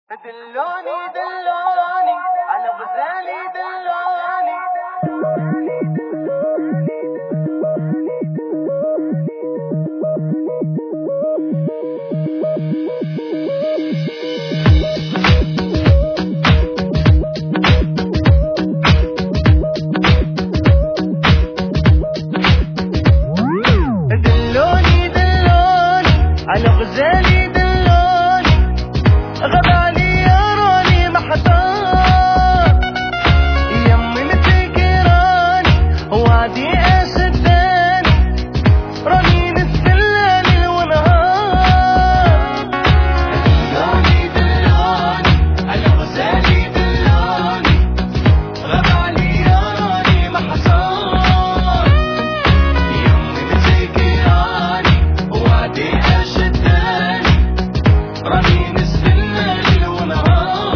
دلوني دلوني على غزالي دلوني. دلوني دلوني على غزالي دلوني، غبالي يراني محتار، يمي متكراني وادي أشداني، رمين السلالي ونهار. دلوني دلوني على غزالي دلوني، غبالي يراني محتار، يمي متكراني وادي أشداني، رمين السلالي ونهار.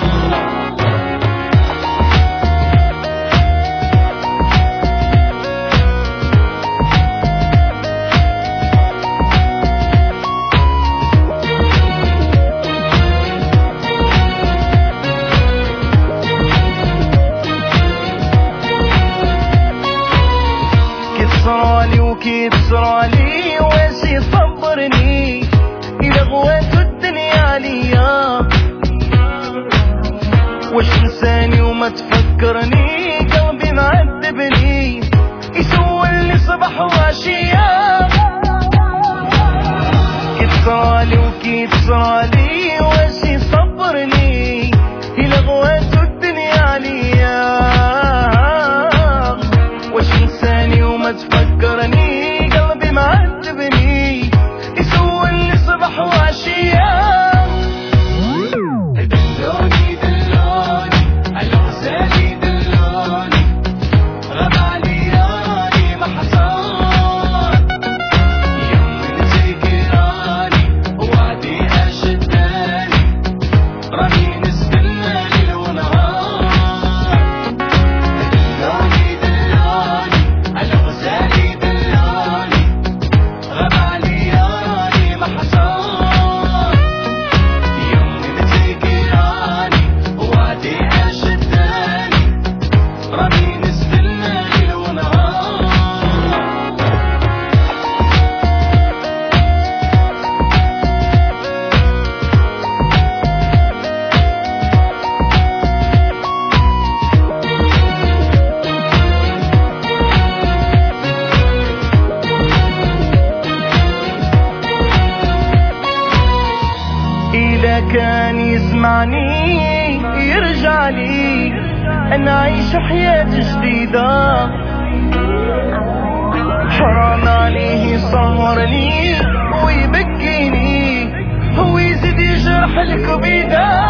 كسرالي وكسرالي واش يصبرني، إذا غوات الدنيا عليا واش تنساني وما تفكرني، قلبي معذبني يسولني صباح وعشية. كسرالي وكسرالي واش يصبرني، إذا غوات الدنيا عليا واش تنساني وما تفكرني، قلبي معذبني يسولني صباح وعشية. دلوني دلوني على غزالي دلوني، غبالي يراني محتار، يمي متكراني وادي أشداني، رمين السلالي ونهار. دلوني دلوني على غزالي دلوني، غبالي يراني محتار، يمي متكراني وادي أشداني، رمين السلالي ونهار. إذا كان يسمعني يرجع لي، أنا عايش حياة جديدة، حرام عليه يصورني ويبكيني، هو يزيد يجرح الكبيدة.